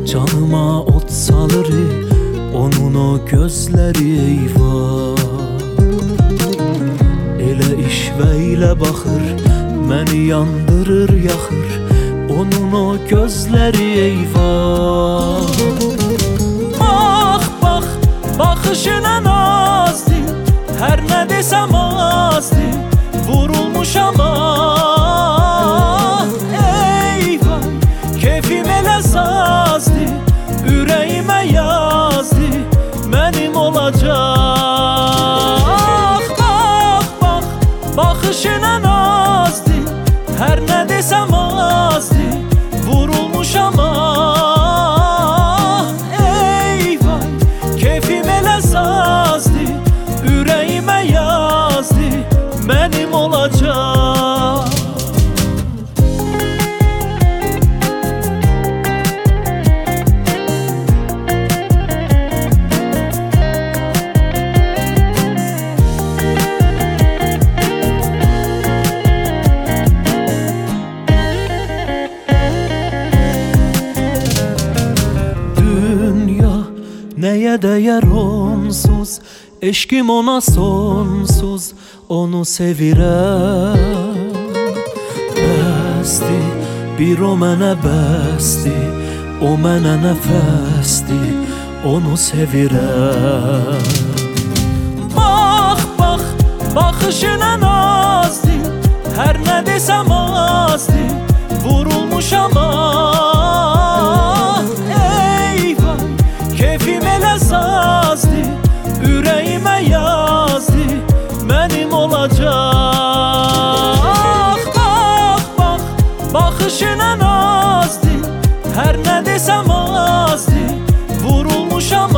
Canıma ot salır onun o gözleri eyvah. Elə işvəylə baxır, məni yandırır, yaxır onun o gözləri eyvah. Bax, bax, baxışına nazdır, hər nə desəm azdır, vurulmuşam ah. Eyvah, keyfim elə sazdır, ürəyimə yazdır, mənim olacaq. Bax, bax, baxışına nazdır, hər nə desəm azdır, vurulmuşam ah. Eyvah, keyfim elə sazdır, ürəyimə yazdır, mənim olacaq. Nəyə dəyər onsuz, eşqim ona sonsuz, onu sevirəm. Bəsdir, bir o mənə bəsdir, o mənə nəfəsdir, onu sevirəm. Bax, bax, baxışına nazdır, hər nə desəm azdır, vurulmuşam ah. Eyvah, keyfim elə sazdır, ürəyimə yazdır, mənim olacaq. Bax, bax, baxışına nazdır, hər nə desəm azdır, vurulmuşam